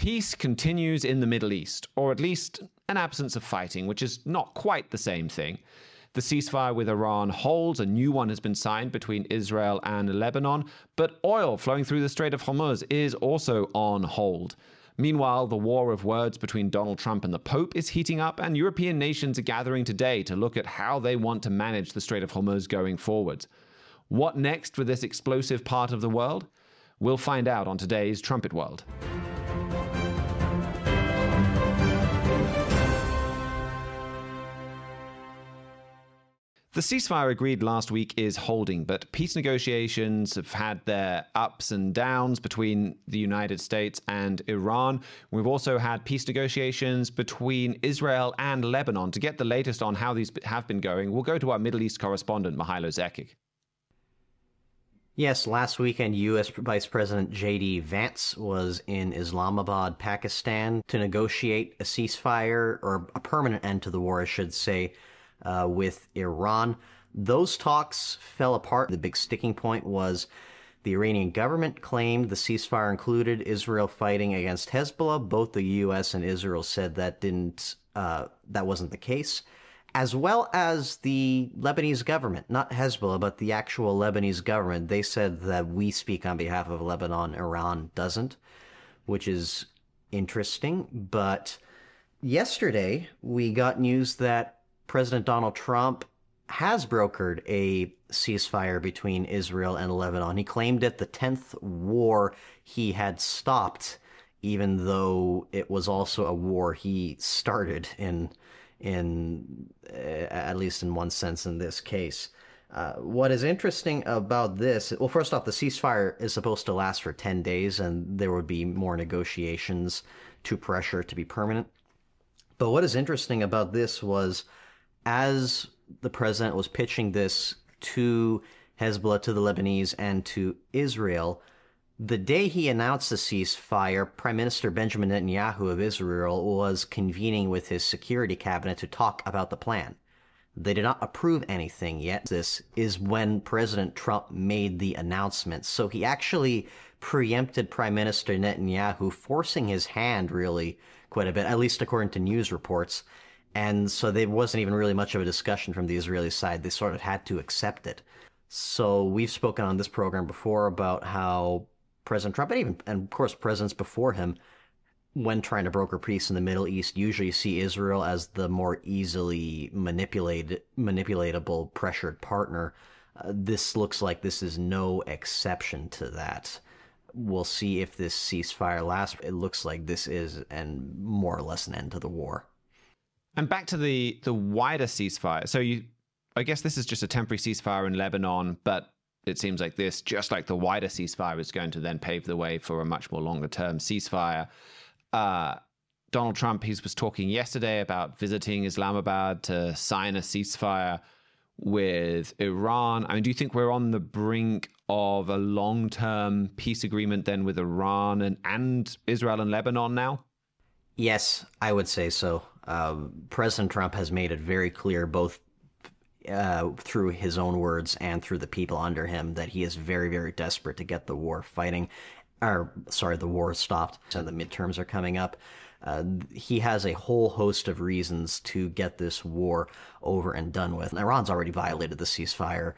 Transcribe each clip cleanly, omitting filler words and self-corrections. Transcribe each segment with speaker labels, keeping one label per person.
Speaker 1: Peace continues in the Middle East, or at least an absence of fighting, which is not quite the same thing. The ceasefire with Iran holds. A new one has been signed between Israel and Lebanon, but oil flowing through the Strait of Hormuz is also on hold. Meanwhile, the war of words between Donald Trump and the Pope is heating up, and European nations are gathering today to look at how they want to manage the Strait of Hormuz going forward. What next for this explosive part of the world? We'll find out on today's Trumpet World. The ceasefire agreed last week is holding, but peace negotiations have had their ups and downs between the United States and Iran. We've also had peace negotiations between Israel and Lebanon. To get the latest on how these have been going, we'll go to our Middle East correspondent, Mihailo Zekic.
Speaker 2: Yes, last weekend, U.S. Vice President J.D. Vance was in Islamabad, Pakistan, to negotiate a ceasefire, or a permanent end to the war, I should say, with Iran. Those talks fell apart. The big sticking point was the Iranian government claimed the ceasefire included Israel fighting against Hezbollah. Both the U.S. and Israel said that wasn't the case, as well as the Lebanese government, not Hezbollah, but the actual Lebanese government. They said that we speak on behalf of Lebanon, Iran doesn't, which is interesting. But yesterday, we got news that President Donald Trump has brokered a ceasefire between Israel and Lebanon. He claimed it the 10th war he had stopped, even though it was also a war he started in at least in one sense in this case. What is interesting about this, well, first off, the ceasefire is supposed to last for 10 days, and there would be more negotiations to pressure to be permanent. But what is interesting about this was, as the president was pitching this to Hezbollah, to the Lebanese, and to Israel, the day he announced the ceasefire, Prime Minister Benjamin Netanyahu of Israel was convening with his security cabinet to talk about the plan. They did not approve anything yet. This is when President Trump made the announcement. So he actually preempted Prime Minister Netanyahu, forcing his hand really quite a bit, at least according to news reports. And so there wasn't even really much of a discussion from the Israeli side. They sort of had to accept it. So we've spoken on this program before about how President Trump, and of course presidents before him, when trying to broker peace in the Middle East, usually see Israel as the more easily manipulatable, pressured partner. This looks like this is no exception to that. We'll see if this ceasefire lasts. It looks like this is more or less an end to the war.
Speaker 1: And back to the wider ceasefire. So I guess this is just a temporary ceasefire in Lebanon, but it seems like this, just like the wider ceasefire, is going to then pave the way for a much more longer-term ceasefire. Donald Trump, he was talking yesterday about visiting Islamabad to sign a ceasefire with Iran. I mean, do you think we're on the brink of a long-term peace agreement then with Iran and Israel and Lebanon now?
Speaker 2: Yes, I would say so. President Trump has made it very clear, both through his own words and through the people under him, that he is very, very desperate to get the war the war stopped. And the midterms are coming up. He has a whole host of reasons to get this war over and done with. And Iran's already violated the ceasefire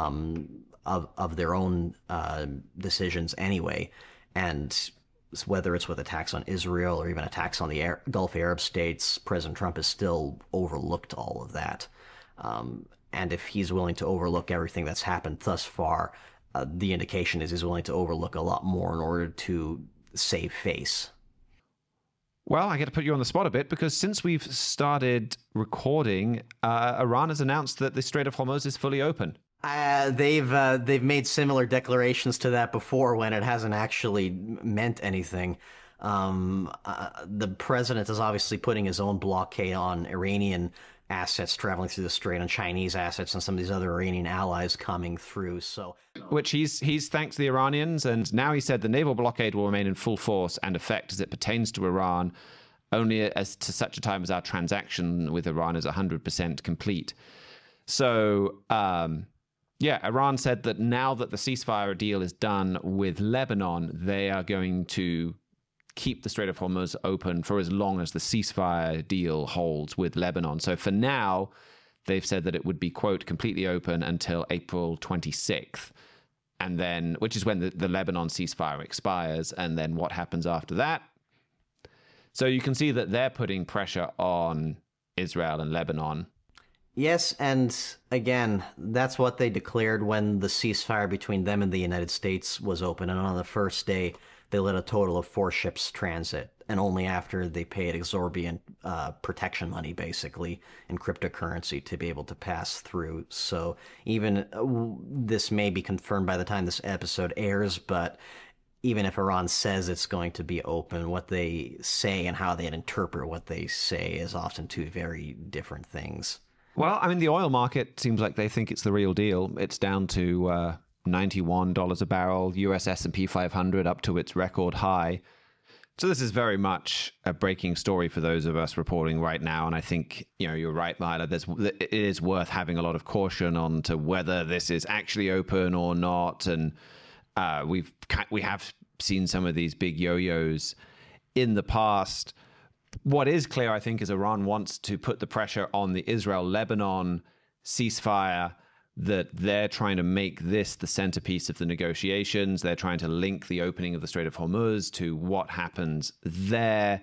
Speaker 2: of their own decisions anyway. And whether it's with attacks on Israel or even attacks on the Gulf Arab states, President Trump has still overlooked all of that. And if he's willing to overlook everything that's happened thus far, the indication is he's willing to overlook a lot more in order to save face.
Speaker 1: Well, I get to put you on the spot a bit, because since we've started recording, Iran has announced that the Strait of Hormuz is fully open.
Speaker 2: They've made similar declarations to that before when it hasn't actually meant anything. The president is obviously putting his own blockade on Iranian assets traveling through the strait, on Chinese assets and some of these other Iranian allies coming through. So,
Speaker 1: which he's thanked the Iranians, and now he said the naval blockade will remain in full force and effect as it pertains to Iran, only as to such a time as our transaction with Iran is 100% complete. So, Iran said that now that the ceasefire deal is done with Lebanon, they are going to keep the Strait of Hormuz open for as long as the ceasefire deal holds with Lebanon. So for now, they've said that it would be, quote, completely open until April 26th. And then, which is when the Lebanon ceasefire expires. And then what happens after that? So you can see that they're putting pressure on Israel and Lebanon.
Speaker 2: Yes, and again, that's what they declared when the ceasefire between them and the United States was open. And on the first day, they let a total of 4 ships transit, and only after they paid exorbitant protection money, basically, in cryptocurrency to be able to pass through. So even this may be confirmed by the time this episode airs, but even if Iran says it's going to be open, what they say and how they interpret what they say is often two very different things.
Speaker 1: Well, I mean, the oil market seems like they think it's the real deal. It's down to $91 a barrel, US S&P 500 up to its record high. So this is very much a breaking story for those of us reporting right now. And I think, you're right, Lila, it is worth having a lot of caution on to whether this is actually open or not. And we have seen some of these big yo-yos in the past. What is clear, I think, is Iran wants to put the pressure on the Israel-Lebanon ceasefire, that they're trying to make this the centerpiece of the negotiations. They're trying to link the opening of the Strait of Hormuz to what happens there.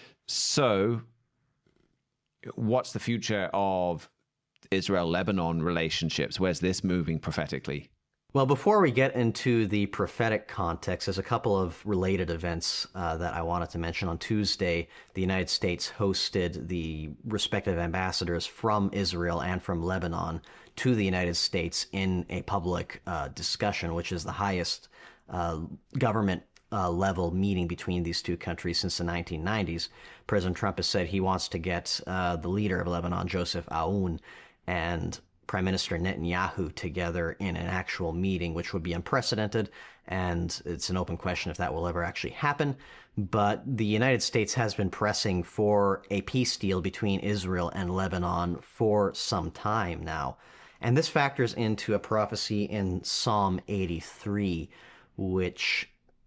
Speaker 1: So what's the future of Israel-Lebanon relationships? Where's this moving prophetically?
Speaker 2: Well, before we get into the prophetic context, there's a couple of related events that I wanted to mention. On Tuesday, the United States hosted the respective ambassadors from Israel and from Lebanon to the United States in a public discussion, which is the highest government level meeting between these two countries since the 1990s. President Trump has said he wants to get the leader of Lebanon, Joseph Aoun, and Prime Minister Netanyahu together in an actual meeting, which would be unprecedented, and it's an open question if that will ever actually happen. But the United States has been pressing for a peace deal between Israel and Lebanon for some time now. And this factors into a prophecy in Psalm 83, which,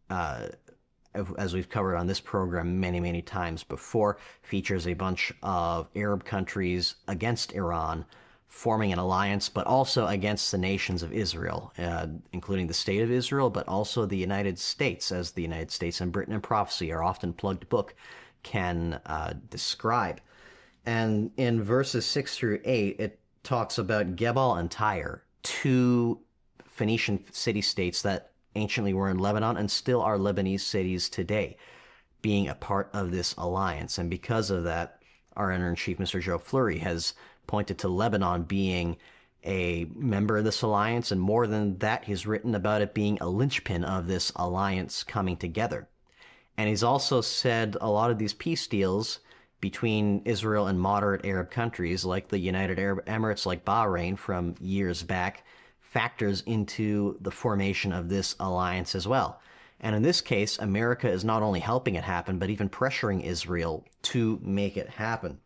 Speaker 2: as we've covered on this program many, many times before, features a bunch of Arab countries against Iran forming an alliance, but also against the nations of Israel, including the State of Israel, but also the United States, as the United States and Britain in prophecy, our often plugged book, can describe. And in verses 6 through 8, it talks about Gebal and Tyre, two Phoenician city-states that anciently were in Lebanon and still are Lebanese cities today, being a part of this alliance. And because of that, our editor-in-chief, Mr. Joe Fleury, has pointed to Lebanon being a member of this alliance, and more than that, he's written about it being a linchpin of this alliance coming together. And he's also said a lot of these peace deals between Israel and moderate Arab countries like the United Arab Emirates, like Bahrain from years back, factors into the formation of this alliance as well. And in this case, America is not only helping it happen, but even pressuring Israel to make it happen.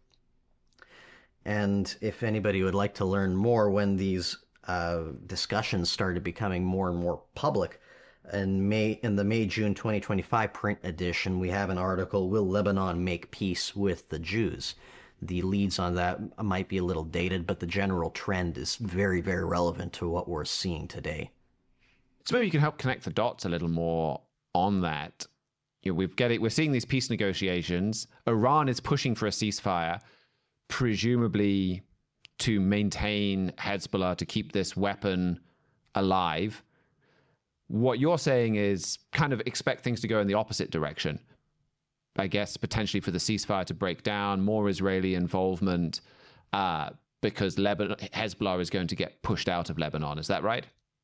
Speaker 2: And if anybody would like to learn more, when these discussions started becoming more and more public, in the May-June 2025 print edition, we have an article, Will Lebanon Make Peace with the Jews? The leads on that might be a little dated, but the general trend is very, very relevant to what we're seeing today.
Speaker 1: So maybe you can help connect the dots a little more on that. We're seeing these peace negotiations. Iran is pushing for a ceasefire, presumably to maintain Hezbollah, to keep this weapon alive. What you're saying is kind of expect things to go in the opposite direction. I guess potentially for the ceasefire to break down, more Israeli involvement, because Hezbollah is going to get pushed out of Lebanon. Is that right?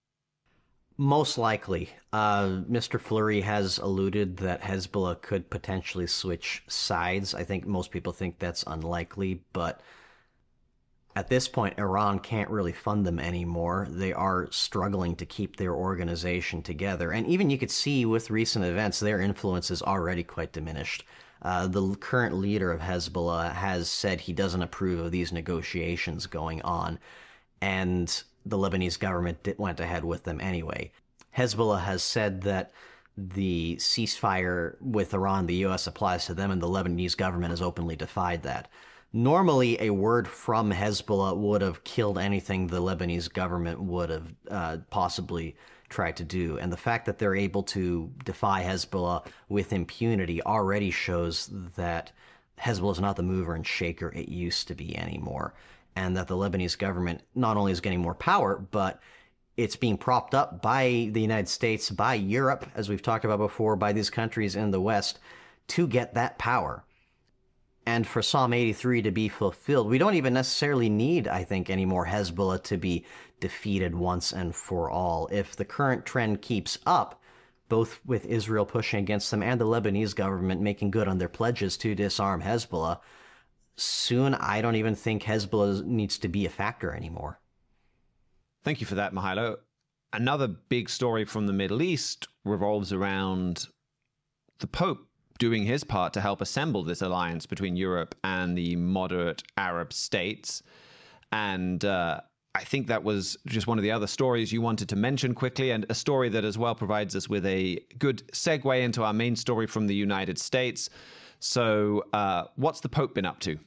Speaker 2: Most likely. Mr. Fleury has alluded that Hezbollah could potentially switch sides. I think most people think that's unlikely, but at this point, Iran can't really fund them anymore. They are struggling to keep their organization together. And even you could see with recent events, their influence is already quite diminished. The current leader of Hezbollah has said he doesn't approve of these negotiations going on, and the Lebanese government went ahead with them anyway. Hezbollah has said that the ceasefire with Iran, the U.S. applies to them, and the Lebanese government has openly defied that. Normally, a word from Hezbollah would have killed anything the Lebanese government would have possibly tried to do. And the fact that they're able to defy Hezbollah with impunity already shows that Hezbollah is not the mover and shaker it used to be anymore. And that the Lebanese government not only is getting more power, but it's being propped up by the United States, by Europe, as we've talked about before, by these countries in the West to get that power. And for Psalm 83 to be fulfilled, we don't even necessarily need, I think, any more Hezbollah to be defeated once and for all. If the current trend keeps up, both with Israel pushing against them and the Lebanese government making good on their pledges to disarm Hezbollah, soon I don't even think Hezbollah needs to be a factor anymore.
Speaker 1: Thank you for that, Mihailo. Another big story from the Middle East revolves around the Pope doing his part to help assemble this alliance between Europe and the moderate Arab states. And I think that was just one of the other stories you wanted to mention quickly, and a story that as well provides us with a good segue into our main story from the United States. So what's the Pope been up to?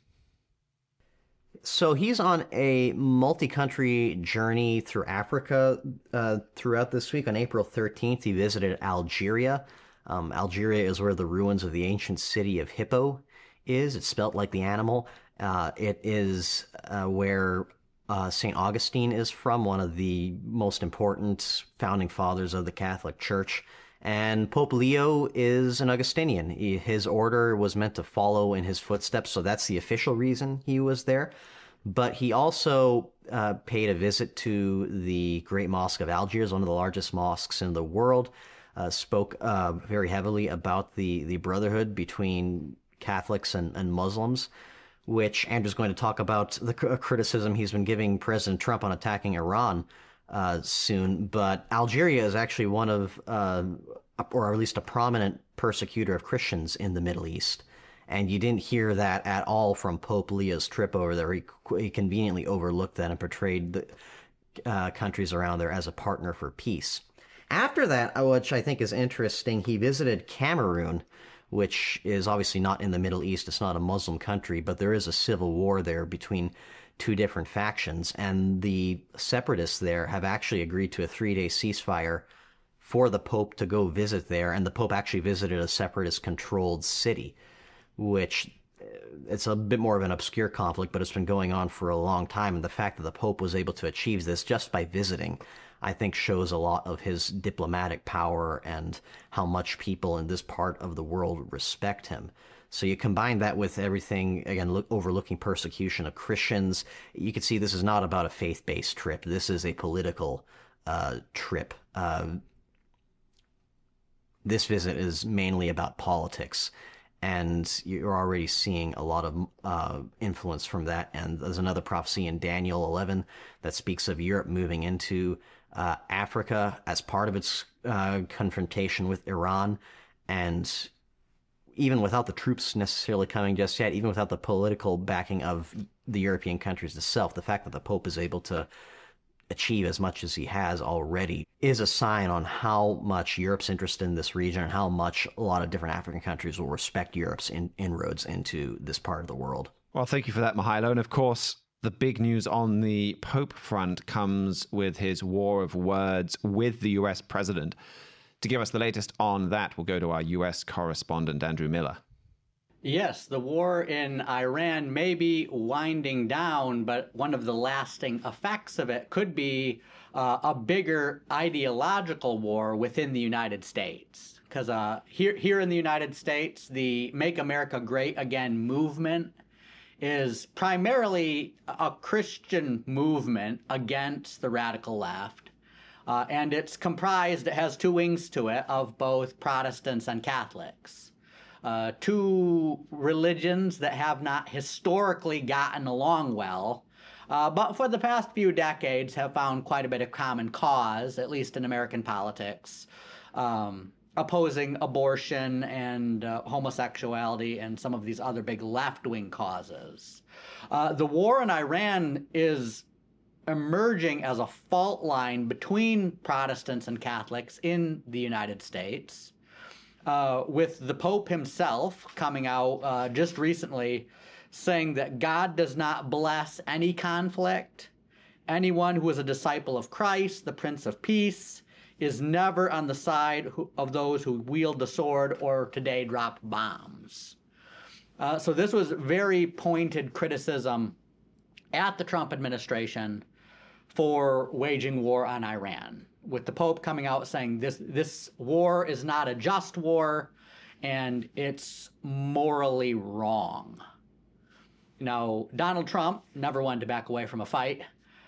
Speaker 2: So he's on a multi-country journey through Africa throughout this week. On April 13th, he visited Algeria. Algeria is where the ruins of the ancient city of Hippo is. It's spelt like the animal. It is where St. Augustine is from, one of the most important founding fathers of the Catholic Church. And Pope Leo is an Augustinian. His order was meant to follow in his footsteps, so that's the official reason he was there. But he also paid a visit to the Great Mosque of Algiers, one of the largest mosques in the world, spoke very heavily about the brotherhood between Catholics and Muslims, which Andrew's going to talk about the criticism he's been giving President Trump on attacking Iran soon. But Algeria is actually one of, or at least a prominent persecutor of Christians in the Middle East. And you didn't hear that at all from Pope Leo's trip over there. He conveniently overlooked that and portrayed the countries around there as a partner for peace. After that, which I think is interesting, he visited Cameroon, which is obviously not in the Middle East. It's not a Muslim country, but there is a civil war there between two different factions. And the separatists there have actually agreed to a 3-day ceasefire for the Pope to go visit there. And the Pope actually visited a separatist-controlled city, which it's a bit more of an obscure conflict, but it's been going on for a long time. And the fact that the Pope was able to achieve this just by visiting, I think, shows a lot of his diplomatic power and how much people in this part of the world respect him. So you combine that with everything, again, overlooking persecution of Christians, you can see this is not about a faith-based trip. This is a political trip. This visit is mainly about politics. And you're already seeing a lot of influence from that. And there's another prophecy in Daniel 11 that speaks of Europe moving into Africa as part of its confrontation with Iran. And even without the troops necessarily coming just yet, even without the political backing of the European countries itself, the fact that the Pope is able to achieve as much as he has already is a sign on how much Europe's interested in this region and how much a lot of different African countries will respect Europe's inroads into this part of the world.
Speaker 1: Well, thank you for that, Mihailo. And of course, the big news on the Pope front comes with his war of words with the US president. To give us the latest on that, we'll go to our US correspondent, Andrew Miller.
Speaker 3: Yes, the war in Iran may be winding down, but one of the lasting effects of it could be a bigger ideological war within the United States. Because here in the United States, the Make America Great Again movement is primarily a Christian movement against the radical left. And it's comprised, it has two wings to it, of both Protestants and Catholics. Two religions that have not historically gotten along well, but for the past few decades have found quite a bit of common cause, at least in American politics, opposing abortion and homosexuality and some of these other big left-wing causes. The war in Iran is emerging as a fault line between Protestants and Catholics in the United States. with the Pope himself coming out just recently saying that God does not bless any conflict. Anyone who is a disciple of Christ, the Prince of Peace, is never on the side of those who wield the sword or today drop bombs. So this was very pointed criticism at the Trump administration for waging war on Iran, with the Pope coming out saying this war is not a just war and it's morally wrong. Now, Donald Trump never wanted to back away from a fight,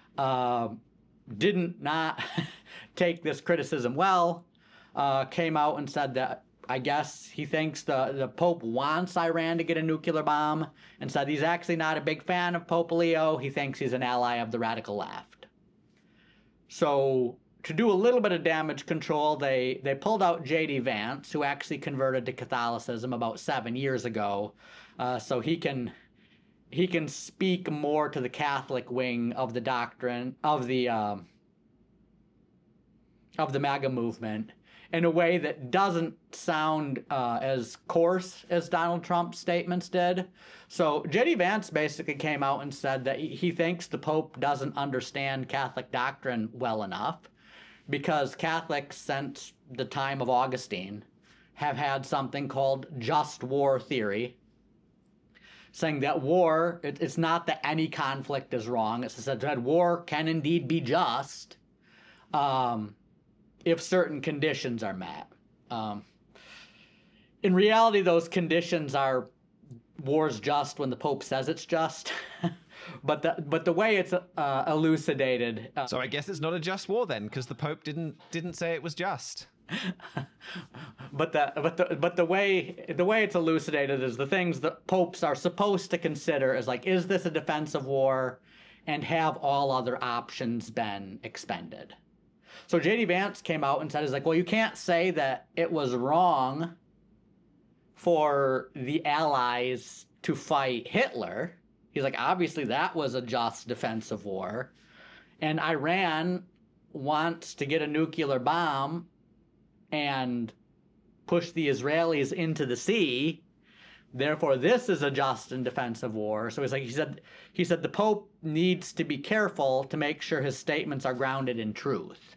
Speaker 3: didn't not take this criticism well, came out and said that I guess he thinks the Pope wants Iran to get a nuclear bomb, and said he's actually not a big fan of Pope Leo. He thinks he's an ally of the radical left. So to do a little bit of damage control, they pulled out J.D. Vance, who actually converted to Catholicism about 7 years ago, so he can speak more to the Catholic wing of the doctrine of the MAGA movement in a way that doesn't sound as coarse as Donald Trump's statements did. So J.D. Vance basically came out and said that he thinks the Pope doesn't understand Catholic doctrine well enough, because Catholics since the time of Augustine have had something called just war theory, saying that war, it's not that any conflict is wrong. It's that war can indeed be just if certain conditions are met. In reality, those conditions are war's just when the Pope says it's just. but the way it's elucidated.
Speaker 1: So I guess it's not a just war then, because the Pope didn't say it was just.
Speaker 3: But the way it's elucidated is the things that popes are supposed to consider is like, is this a defensive war, and have all other options been expended? So J.D. Vance came out and said, is like, well, you can't say that it was wrong for the Allies to fight Hitler. He's like, obviously that was a just defensive war, and Iran wants to get a nuclear bomb and push the Israelis into the sea. Therefore, this is a just and defensive war. So he said the Pope needs to be careful to make sure his statements are grounded in truth.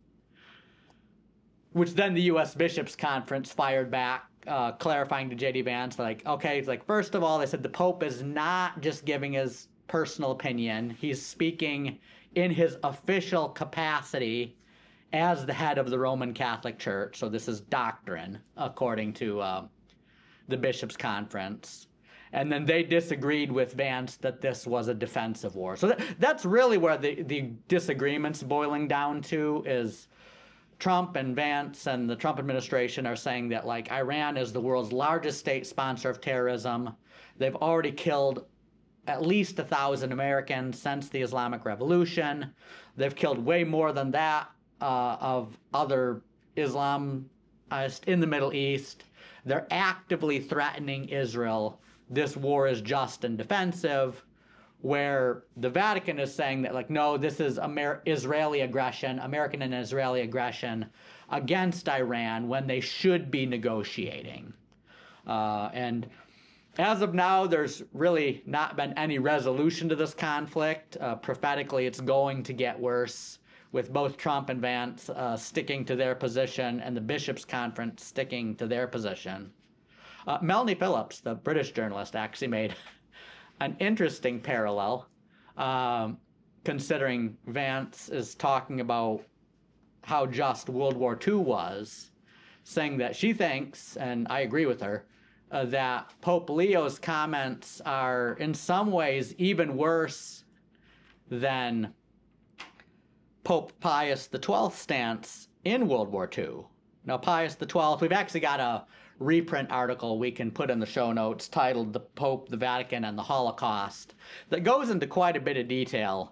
Speaker 3: Which then the U.S. Bishops' Conference fired back, clarifying to J.D. Vance, like, okay, it's like, first of all, they said the Pope is not just giving his personal opinion. He's speaking in his official capacity as the head of the Roman Catholic Church. So this is doctrine, according to the Bishops' Conference. And then they disagreed with Vance that this was a defensive war. So that's really where the disagreement's boiling down to, is Trump and Vance and the Trump administration are saying that, like, Iran is the world's largest state sponsor of terrorism. They've already killed at least 1,000 Americans since the Islamic Revolution. They've killed way more than that of other Islamists in the Middle East. They're actively threatening Israel. This war is just and defensive, where the Vatican is saying that, like, no, this is Israeli aggression, American and Israeli aggression against Iran, when they should be negotiating. And as of now, there's really not been any resolution to this conflict. Prophetically, it's going to get worse, with both Trump and Vance sticking to their position and the Bishops' Conference sticking to their position. Melanie Phillips, the British journalist, actually made an interesting parallel, considering Vance is talking about how just World War II was, saying that she thinks, and I agree with her, that Pope Leo's comments are in some ways even worse than Pope Pius XII's stance in World War II. Now, Pius XII, we've actually got a reprint article we can put in the show notes titled "The Pope, the Vatican, and the Holocaust" that goes into quite a bit of detail.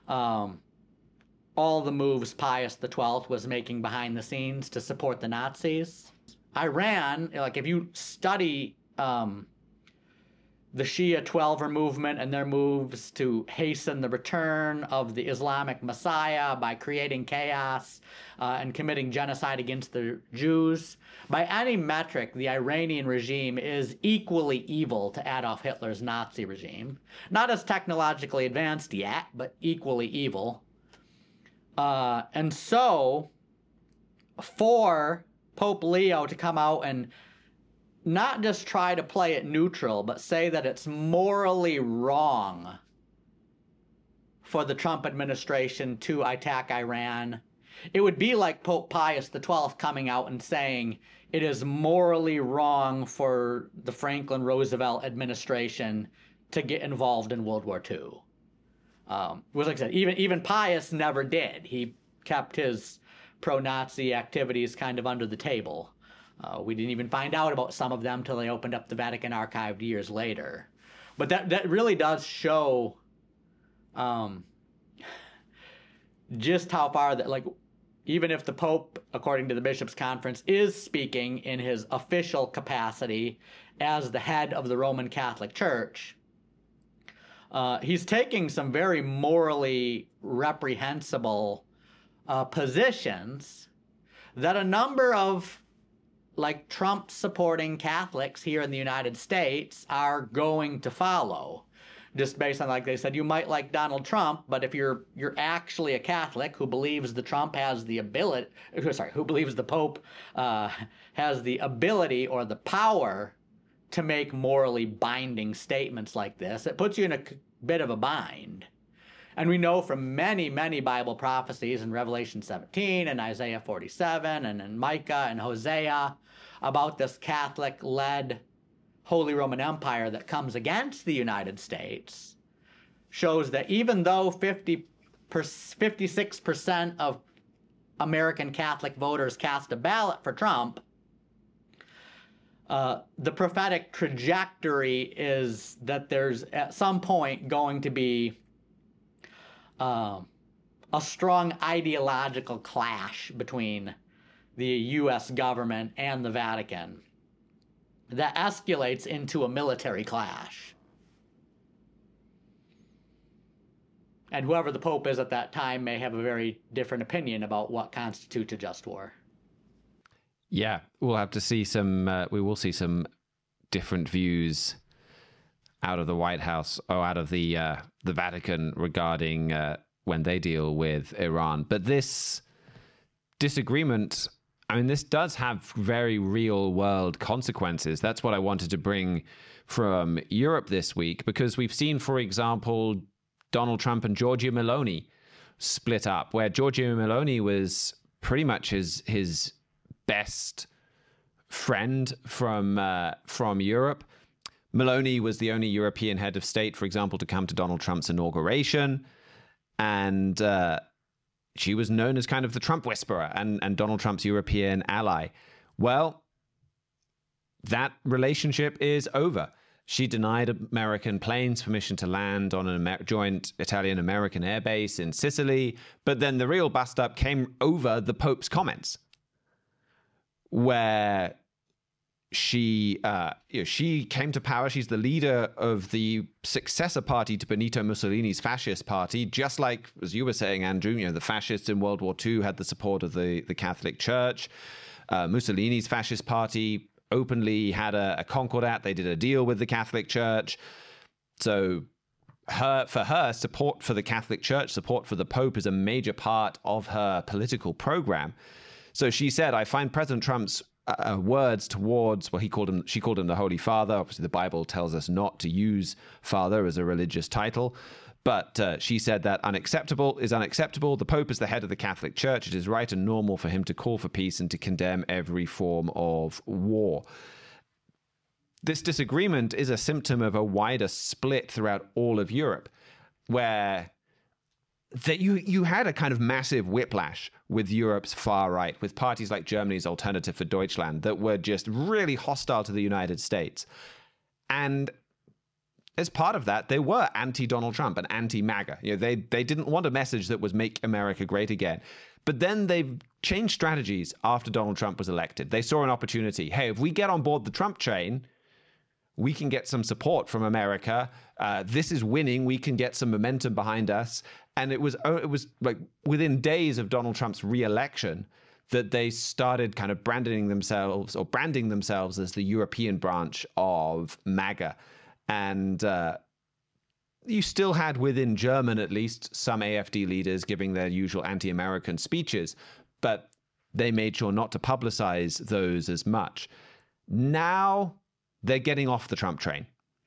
Speaker 3: All the moves Pius XII was making behind the scenes to support the Nazis. Iran, like, if you study the Shia Twelver movement and their moves to hasten the return of the Islamic Messiah by creating chaos and committing genocide against the Jews. By any metric, the Iranian regime is equally evil to Adolf Hitler's Nazi regime. Not as technologically advanced yet, but equally evil. And so, for Pope Leo to come out and not just try to play it neutral, but say that it's morally wrong for the Trump administration to attack Iran, it would be like Pope Pius XII coming out and saying it is morally wrong for the Franklin Roosevelt administration to get involved in World War II. Was like I said, even Pius never did. He kept his pro-Nazi activities kind of under the table. We didn't even find out about some of them till they opened up the Vatican archive years later. But that really does show just how far that, like, even if the Pope, according to the Bishops' Conference, is speaking in his official capacity as the head of the Roman Catholic Church, he's taking some very morally reprehensible positions that a number of, like, Trump-supporting Catholics here in the United States are going to follow. Just based on, like they said, you might like Donald Trump, but if you're actually a Catholic who believes the Trump has the ability, who believes the Pope has the ability or the power to make morally binding statements like this, it puts you in a bit of a bind. And we know from many, many Bible prophecies in Revelation 17 and Isaiah 47 and in Micah and Hosea about this Catholic-led Holy Roman Empire that comes against the United States, shows that even though 56% of American Catholic voters cast a ballot for Trump, the prophetic trajectory is that there's at some point going to be a strong ideological clash between the U.S. government and the Vatican that escalates into a military clash. And whoever the Pope is at that time may have a very different opinion about what constitutes a just war.
Speaker 1: Yeah, we'll have to see we will see some different views out of the White House or out of the Vatican regarding when they deal with Iran. But this disagreement, I mean, this does have very real world consequences. That's what I wanted to bring from Europe this week, because we've seen, for example, Donald Trump and Giorgia Meloni split up, where Giorgia Meloni was pretty much his best friend from Europe. Meloni was the only European head of state, for example, to come to Donald Trump's inauguration. And she was known as kind of the Trump whisperer and Donald Trump's European ally. Well, that relationship is over. She denied American planes permission to land on a joint Italian-American airbase in Sicily. But then the real bust-up came over the Pope's comments, where she came to power. She's the leader of the successor party to Benito Mussolini's fascist party, just like, as you were saying, Andrew, the fascists in World War II had the support of the Catholic Church. Mussolini's fascist party openly had a concordat. They did a deal with the Catholic Church. So for her, support for the Catholic Church, support for the Pope is a major part of her political program. So she said, I find President Trump's words towards, well, she called him the Holy Father. Obviously, the Bible tells us not to use father as a religious title. But she said that unacceptable is unacceptable. The Pope is the head of the Catholic Church. It is right and normal for him to call for peace and to condemn every form of war. This disagreement is a symptom of a wider split throughout all of Europe, where that you had a kind of massive whiplash with Europe's far right, with parties like Germany's Alternative for Deutschland that were just really hostile to the United States. And as part of that, they were anti-Donald Trump and anti-MAGA. They didn't want a message that was make America great again. But then they've changed strategies after Donald Trump was elected. They saw an opportunity. Hey, if we get on board the Trump train, we can get some support from America. This is winning. We can get some momentum behind us. And it was like within days of Donald Trump's re-election that they started kind of branding themselves as the European branch of MAGA. And you still had within German, at least, some AfD leaders giving their usual anti-American speeches, but they made sure not to publicize those as much. Now they're getting off the Trump train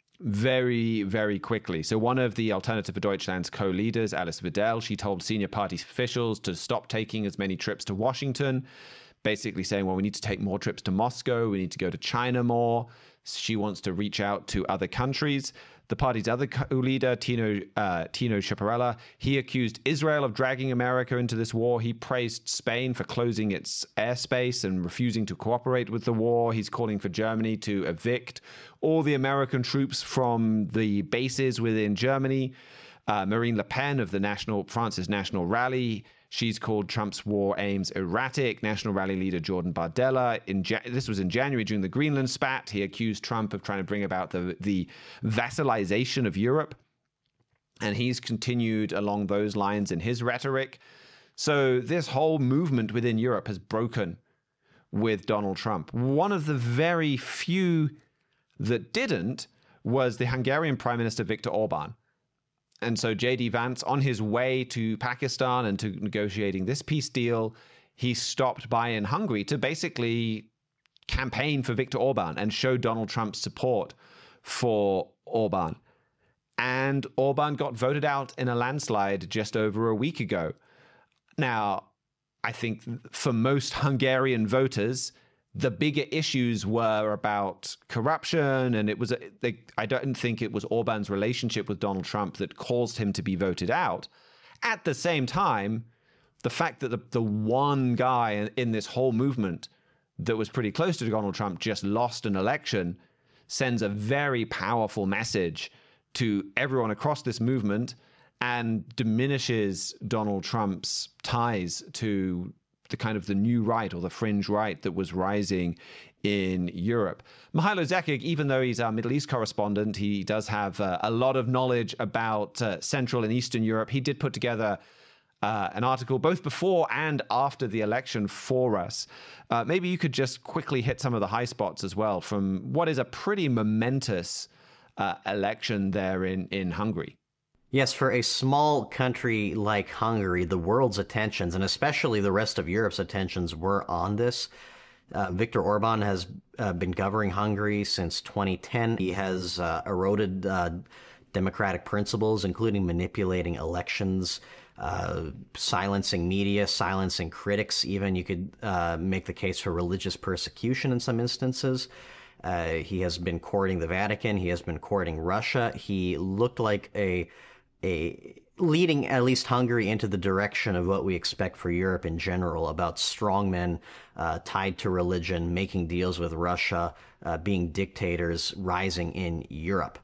Speaker 1: very, very quickly. So one of the Alternative for Deutschland's co-leaders, Alice Weidel, she told senior party officials to stop taking as many trips to Washington, basically saying, well, we need to take more trips to Moscow. We need to go to China more. She wants to reach out to other countries. The party's other co-leader, Tino Schiaparella, he accused Israel of dragging America into this war. He praised Spain for closing its airspace and refusing to cooperate with the war. He's calling for Germany to evict all the American troops from the bases within Germany. Marine Le Pen of the France's National Rally, she's called Trump's war aims erratic. National Rally leader Jordan Bardella, this was in January during the Greenland spat, he accused Trump of trying to bring about the vassalization of Europe. And he's continued along those lines in his rhetoric. So this whole movement within Europe has broken with Donald Trump. One of the very few that didn't was the Hungarian Prime Minister Viktor Orban. And so J.D. Vance, on his way to Pakistan and to negotiating this peace deal, he stopped by in Hungary to basically campaign for Viktor Orban and show Donald Trump's support for Orban. And Orban got voted out in a landslide just over a week ago. Now, I think for most Hungarian voters, the bigger issues were about corruption, and I don't think it was Orban's relationship with Donald Trump that caused him to be voted out. At the same time, the fact that the one guy in this whole movement that was pretty close to Donald Trump just lost an election sends a very powerful message to everyone across this movement and diminishes Donald Trump's ties to the new right or the fringe right that was rising in Europe. Mihailo Zekic, even though he's our Middle East correspondent, he does have a lot of knowledge about Central and Eastern Europe. He did put together an article both before and after the election for us. Maybe you could just quickly hit some of the high spots as well from what is a pretty momentous election there in Hungary.
Speaker 2: Yes, for a small country like Hungary, the world's attentions, and especially the rest of Europe's attentions, were on this. Viktor Orban has been governing Hungary since 2010. He has eroded democratic principles, including manipulating elections, silencing media, silencing critics. Even you could make the case for religious persecution in some instances. He has been courting the Vatican. He has been courting Russia. He looked like a leading at least Hungary into the direction of what we expect for Europe in general, about strongmen tied to religion, making deals with Russia, being dictators rising in Europe.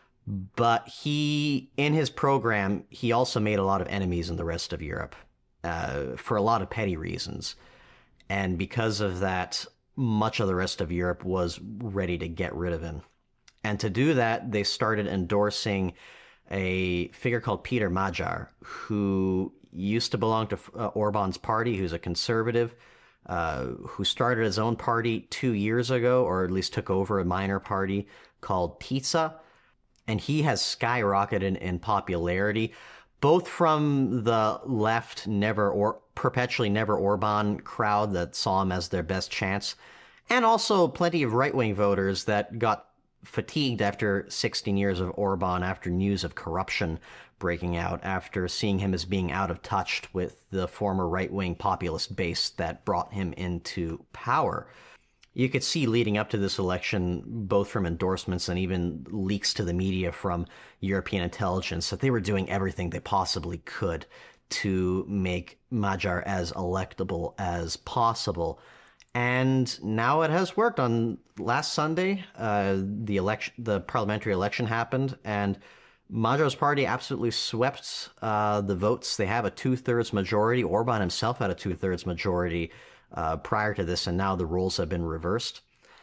Speaker 2: But in his program, he also made a lot of enemies in the rest of Europe for a lot of petty reasons. And because of that, much of the rest of Europe was ready to get rid of him. And to do that, they started endorsing a figure called Peter Magyar, who used to belong to Orban's party, who's a conservative, who started his own party 2 years ago, or at least took over a minor party called Tisza. And he has skyrocketed in popularity, both from the left perpetually never Orban crowd that saw him as their best chance, and also plenty of right-wing voters that got fatigued after 16 years of Orban, after news of corruption breaking out, after seeing him as being out of touch with the former right-wing populist base that brought him into power. You could see leading up to this election, both from endorsements and even leaks to the media from European intelligence, that they were doing everything they possibly could to make Magyar as electable as possible. And now it has worked. On last Sunday, the parliamentary election happened, and Magyar's party absolutely swept the votes. They have a 2/3 majority. Orban himself had a 2/3 majority prior to this, and now the roles have been reversed.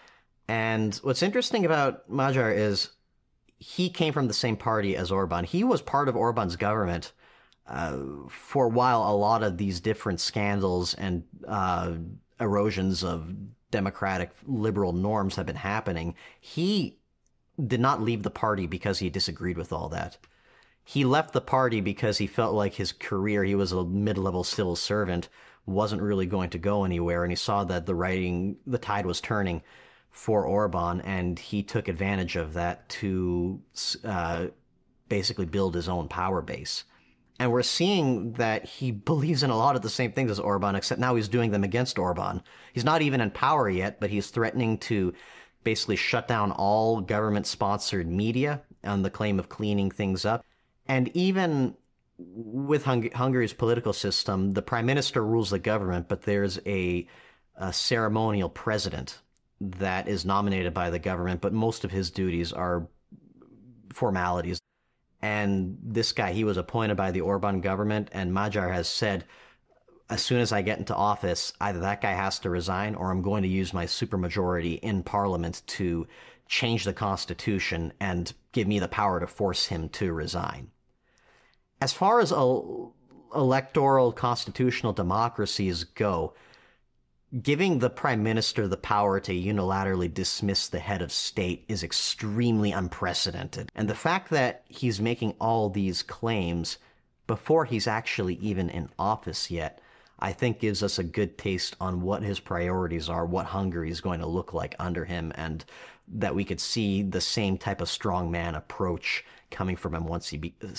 Speaker 2: And what's interesting about Magyar is he came from the same party as Orban. He was part of Orban's government for a while. A lot of these different scandals and erosions of democratic liberal norms have been happening. He did not leave the party because he disagreed with all that. He left the party because he felt like his career, he was a mid-level civil servant, wasn't really going to go anywhere, and he saw that the tide was turning for Orban, and he took advantage of that to basically build his own power base. And we're seeing that he believes in a lot of the same things as Orban, except now he's doing them against Orban. He's not even in power yet, but he's threatening to basically shut down all government-sponsored media on the claim of cleaning things up. And even with Hungary's political system, the prime minister rules the government, but there's a ceremonial president that is nominated by the government, but most of his duties are formalities. And this guy, he was appointed by the Orban government, and Magyar has said, as soon as I get into office, either that guy has to resign or I'm going to use my supermajority in parliament to change the constitution and give me the power to force him to resign. As far as electoral constitutional democracies go, giving the prime minister the power to unilaterally dismiss the head of state is extremely unprecedented. And the fact that he's making all these claims before he's actually even in office yet, I think gives us a good taste on what his priorities are, what Hungary is going to look like under him, and that we could see the same type of strongman approach coming from him once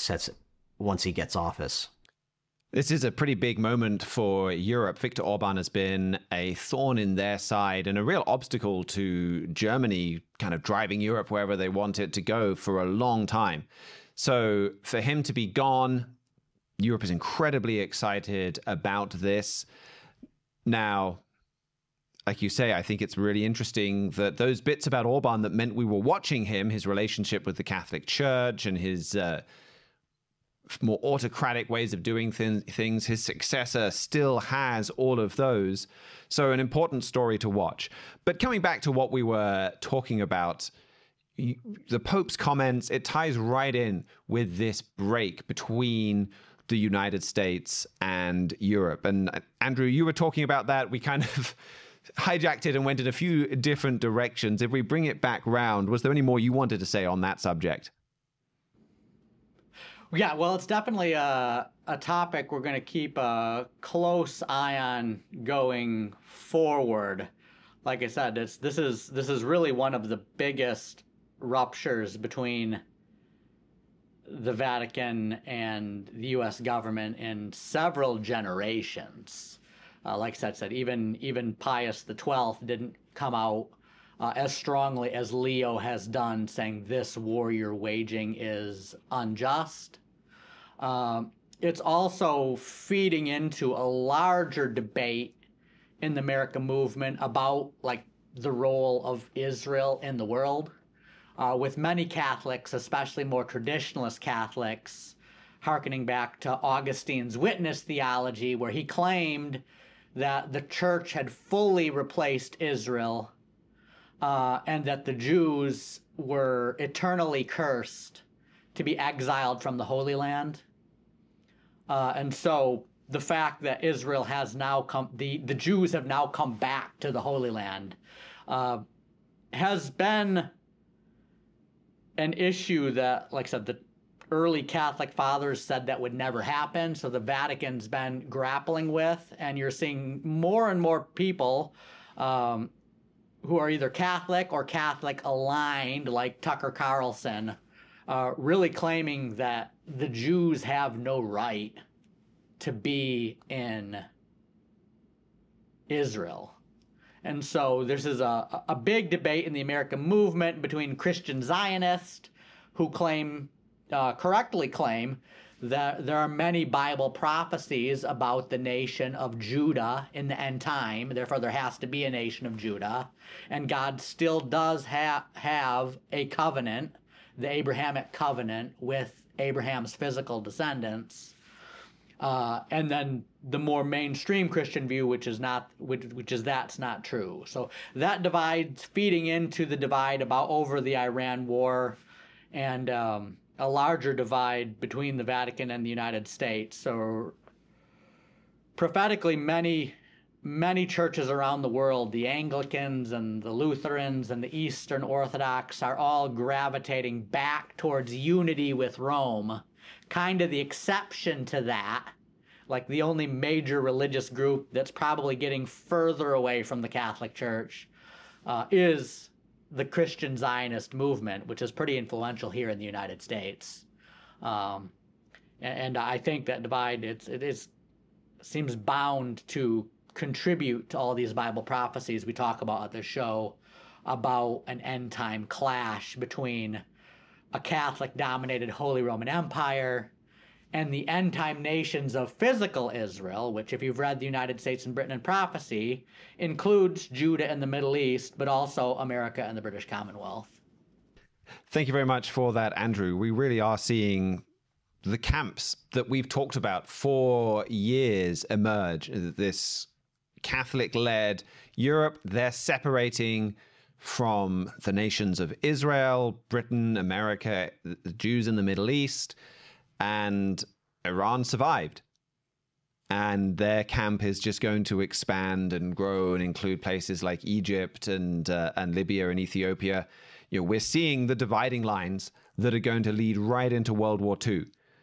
Speaker 2: he gets office.
Speaker 1: This is a pretty big moment for Europe. Viktor Orban has been a thorn in their side and a real obstacle to Germany kind of driving Europe wherever they want it to go for a long time. So for him to be gone, Europe is incredibly excited about this. Now, like you say, I think it's really interesting that those bits about Orban that meant we were watching him, his relationship with the Catholic Church and his more autocratic ways of doing things, his successor still has all of those. So an important story to watch. But coming back to what we were talking about, the Pope's comments, it ties right in with this break between the United States and Europe. And Andrew, you were talking about that. We kind of hijacked it and went in a few different directions. If we bring it back round, was there any more you wanted to say on that subject?
Speaker 3: Yeah, well, it's definitely a topic we're going to keep a close eye on going forward. Like I said, this is really one of the biggest ruptures between the Vatican and the U.S. government in several generations. Like I said, even Pius XII didn't come out as strongly as Leo has done, saying this war you're waging is unjust. It's also feeding into a larger debate in the American movement about like the role of Israel in the world, with many Catholics, especially more traditionalist Catholics, hearkening back to Augustine's witness theology, where he claimed that the church had fully replaced Israel, and that the Jews were eternally cursed to be exiled from the Holy Land. And so the fact that Israel has now come, the Jews have now come back to the Holy Land, has been an issue that, like I said, the early Catholic fathers said that would never happen. So the Vatican's been grappling with, and you're seeing more and more people who are either Catholic or Catholic aligned, like Tucker Carlson, really claiming that the Jews have no right to be in Israel. And so this is a big debate in the American movement between Christian Zionists who correctly claim that there are many Bible prophecies about the nation of Judah in the end time. Therefore, there has to be a nation of Judah. And God still does have a covenant, the Abrahamic covenant, with Abraham's physical descendants. and then the more mainstream Christian view, which is that's not true. So that divide's feeding into the divide over the Iran war, and a larger divide between the Vatican and the United States. So prophetically, many churches around the world, the Anglicans and the Lutherans and the Eastern Orthodox, are all gravitating back towards unity with Rome. Kind of the exception to that, like the only major religious group that's probably getting further away from the Catholic Church, is the Christian Zionist movement, which is pretty influential here in the United States. And I think that divide, it seems bound to contribute to all these Bible prophecies we talk about at this show about an end-time clash between a Catholic-dominated Holy Roman Empire and the end-time nations of physical Israel, which, if you've read the United States and Britain in Prophecy, includes Judah and the Middle East, but also America and the British Commonwealth.
Speaker 1: Thank you very much for that, Andrew. We really are seeing the camps that we've talked about for years emerge. This Catholic-led Europe, they're separating from the nations of Israel, Britain, America, the Jews in the Middle East, and Iran survived. And their camp is just going to expand and grow and include places like Egypt and Libya and Ethiopia. You know, we're seeing the dividing lines that are going to lead right into World War II.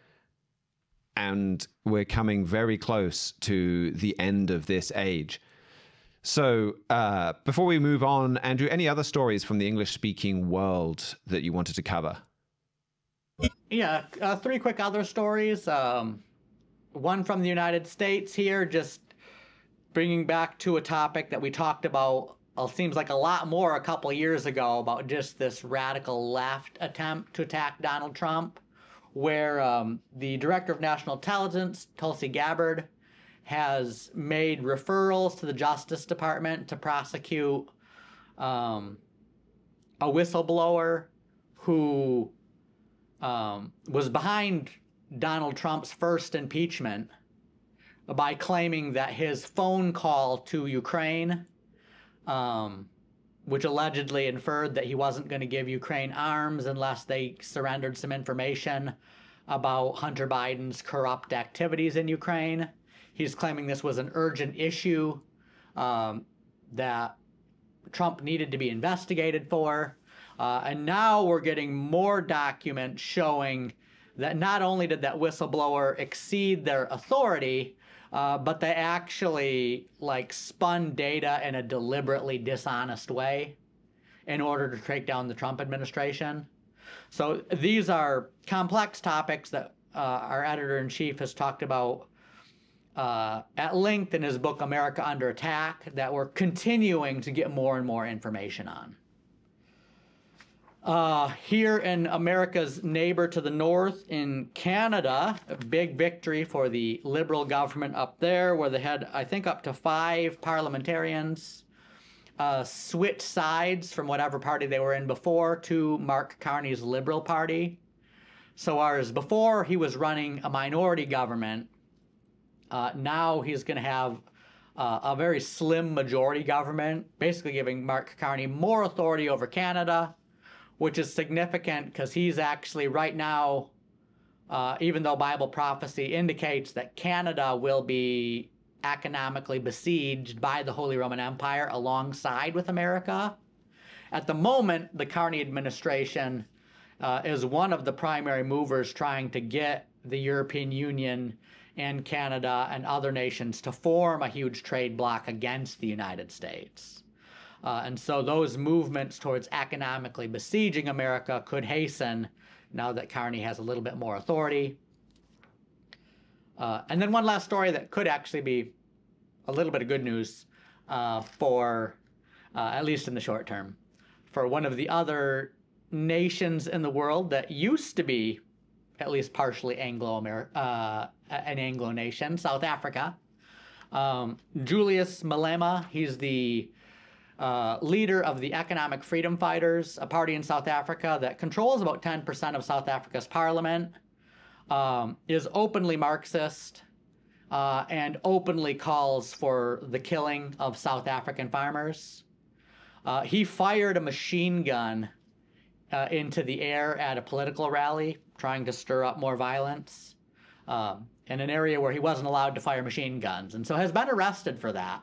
Speaker 1: And we're coming very close to the end of this age. So before we move on, Andrew, any other stories from the English-speaking world that you wanted to cover?
Speaker 3: Yeah, three quick other stories. One from the United States here, just bringing back to a topic that we talked about, seems like a lot more a couple years ago, about just this radical left attempt to attack Donald Trump, where the Director of National Intelligence, Tulsi Gabbard, has made referrals to the Justice Department to prosecute a whistleblower who was behind Donald Trump's first impeachment by claiming that his phone call to Ukraine, which allegedly inferred that he wasn't going to give Ukraine arms unless they surrendered some information about Hunter Biden's corrupt activities in Ukraine. He's claiming this was an urgent issue that Trump needed to be investigated for. And now we're getting more documents showing that not only did that whistleblower exceed their authority, but they actually spun data in a deliberately dishonest way in order to take down the Trump administration. So these are complex topics that our editor-in-chief has talked about at length in his book, America Under Attack, that we're continuing to get more and more information on. Here in America's neighbor to the north, in Canada, a big victory for the Liberal government up there, where they had, I think, up to 5 parliamentarians switch sides from whatever party they were in before to Mark Carney's Liberal Party. So whereas before he was running a minority government, now he's going to have a very slim majority government, basically giving Mark Carney more authority over Canada, which is significant because he's actually right now, even though Bible prophecy indicates that Canada will be economically besieged by the Holy Roman Empire alongside with America, at the moment, the Carney administration is one of the primary movers trying to get the European Union and Canada and other nations to form a huge trade bloc against the United States. And so those movements towards economically besieging America could hasten now that Carney has a little bit more authority. And then one last story that could actually be a little bit of good news for, at least in the short term, for one of the other nations in the world that used to be at least partially an Anglo nation, South Africa. Julius Malema, he's the leader of the Economic Freedom Fighters, a party in South Africa that controls about 10% of South Africa's parliament, is openly Marxist, and openly calls for the killing of South African farmers. He fired a machine gun into the air at a political rally, trying to stir up more violence in an area where he wasn't allowed to fire machine guns, and so has been arrested for that.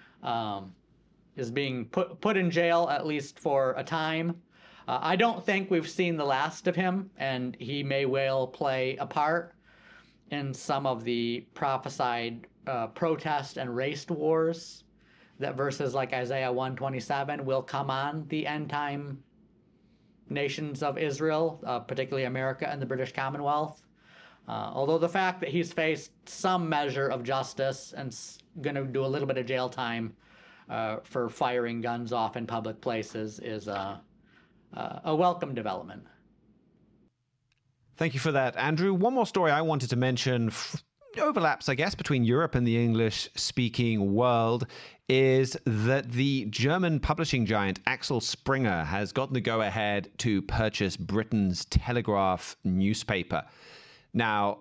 Speaker 3: Is being put in jail, at least for a time. I don't think we've seen the last of him, and he may well play a part in some of the prophesied protest and race wars that verses like Isaiah 127 will come on the end time nations of Israel, particularly America and the British Commonwealth. Although the fact that he's faced some measure of justice and going to do a little bit of jail time for firing guns off in public places is a welcome development.
Speaker 1: Thank you for that, Andrew. One more story I wanted to mention, overlaps, I guess, between Europe and the English-speaking world, is that the German publishing giant Axel Springer has gotten the go-ahead to purchase Britain's Telegraph newspaper. Now,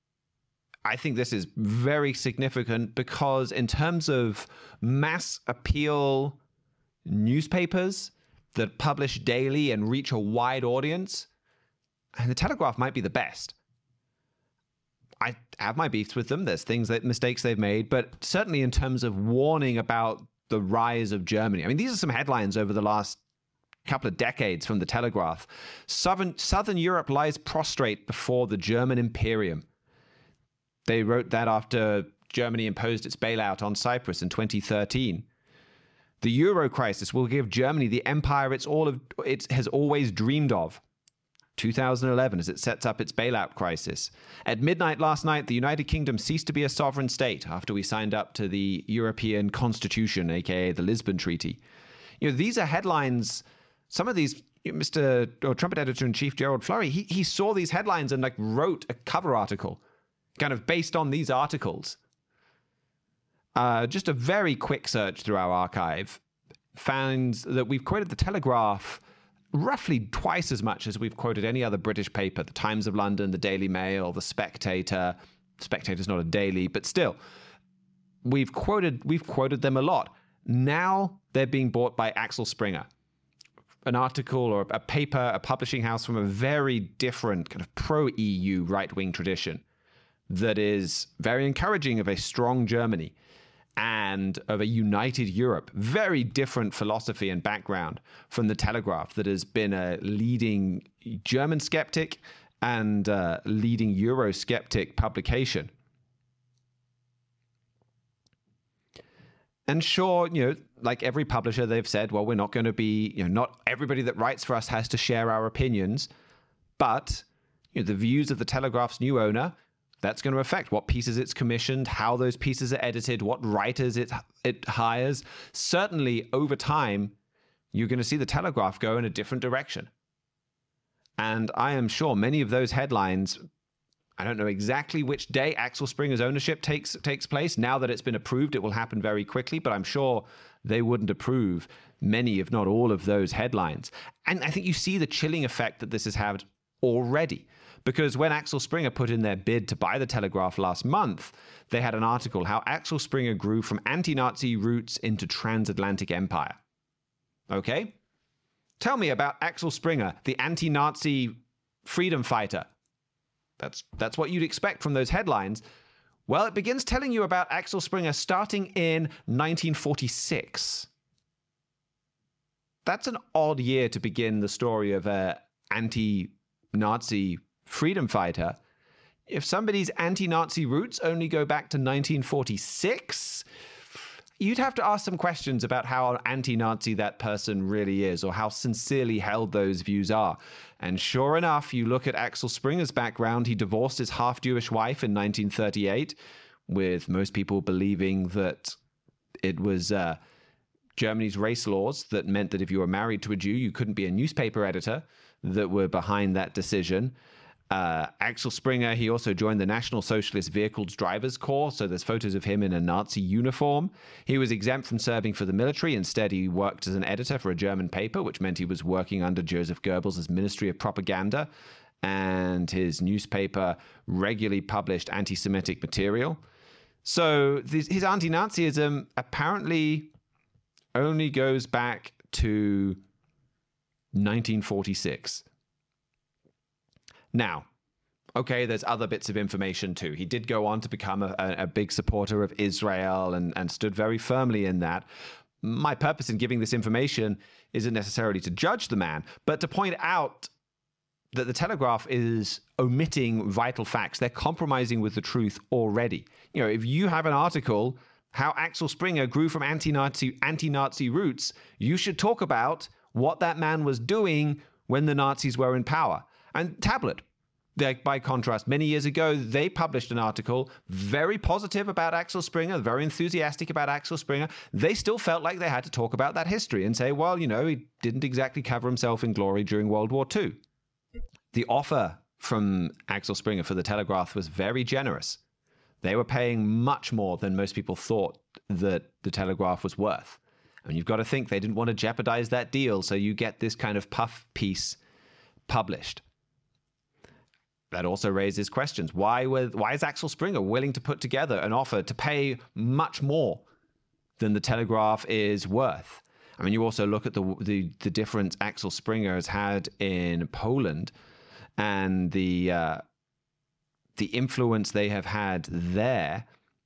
Speaker 1: I think this is very significant because in terms of mass appeal newspapers that publish daily and reach a wide audience, and the Telegraph might be the best. I have my beefs with them. There's mistakes they've made, but certainly in terms of warning about the rise of Germany. I mean, these are some headlines over the last couple of decades from the Telegraph. Southern Europe lies prostrate before the German Imperium. They wrote that after Germany imposed its bailout on Cyprus in 2013. The Euro crisis will give Germany the empire it has always dreamed of. 2011, as it sets up its bailout crisis. At midnight last night, the United Kingdom ceased to be a sovereign state after we signed up to the European Constitution, aka the Lisbon Treaty. These are headlines. Some of these, Trumpet Editor-in-Chief Gerald Flurry, he saw these headlines and wrote a cover article, kind of based on these articles. Just a very quick search through our archive finds that we've quoted the Telegraph roughly twice as much as we've quoted any other British paper, the Times of London, the Daily Mail, the Spectator. Spectator's not a daily, but still, we've quoted them a lot. Now they're being bought by Axel Springer, an article or a paper, a publishing house from a very different kind of pro-EU right-wing tradition that is very encouraging of a strong Germany and of a united Europe. Very different philosophy and background from the Telegraph, that has been a leading German skeptic and leading Eurosceptic publication. And sure, like every publisher, they've said, well, we're not going to be, not everybody that writes for us has to share our opinions, but the views of the Telegraph's new owner, that's going to affect what pieces it's commissioned, how those pieces are edited, what writers it hires. Certainly, over time, you're going to see the Telegraph go in a different direction. And I am sure many of those headlines, I don't know exactly which day Axel Springer's ownership takes place. Now that it's been approved, it will happen very quickly, but I'm sure they wouldn't approve many, if not all, of those headlines. And I think you see the chilling effect that this has had already. Because when Axel Springer put in their bid to buy the Telegraph last month, they had an article, How Axel Springer Grew from Anti-Nazi Roots into Transatlantic Empire. Okay? Tell me about Axel Springer, the anti-Nazi freedom fighter. That's what you'd expect from those headlines. Well, it begins telling you about Axel Springer starting in 1946. That's an odd year to begin the story of an anti-Nazi freedom fighter. If somebody's anti-Nazi roots only go back to 1946, you'd have to ask some questions about how anti-Nazi that person really is, or how sincerely held those views are. And sure enough, you look at Axel Springer's background, he divorced his half-Jewish wife in 1938, with most people believing that it was Germany's race laws that meant that if you were married to a Jew, you couldn't be a newspaper editor, that were behind that decision. Axel Springer, he also joined the National Socialist Vehicles Drivers Corps, so there's photos of him in a Nazi uniform. He was exempt from serving for the military. Instead, he worked as an editor for a German paper, which meant he was working under Joseph Goebbels' Ministry of Propaganda, and his newspaper regularly published anti-Semitic material. So his anti-Nazism apparently only goes back to 1946. Now, okay, there's other bits of information too. He did go on to become a big supporter of Israel and stood very firmly in that. My purpose in giving this information isn't necessarily to judge the man, but to point out that the Telegraph is omitting vital facts. They're compromising with the truth already. If you have an article, how Axel Springer grew from anti-Nazi roots, you should talk about what that man was doing when the Nazis were in power. And Tablet, by contrast, many years ago, they published an article very positive about Axel Springer, very enthusiastic about Axel Springer. They still felt like they had to talk about that history and say, well, he didn't exactly cover himself in glory during World War II. The offer from Axel Springer for the Telegraph was very generous. They were paying much more than most people thought that the Telegraph was worth. And you've got to think they didn't want to jeopardize that deal, so you get this kind of puff piece published. That also raises questions. Why is Axel Springer willing to put together an offer to pay much more than the Telegraph is worth? I mean, you also look at the difference Axel Springer has had in Poland and the influence they have had there.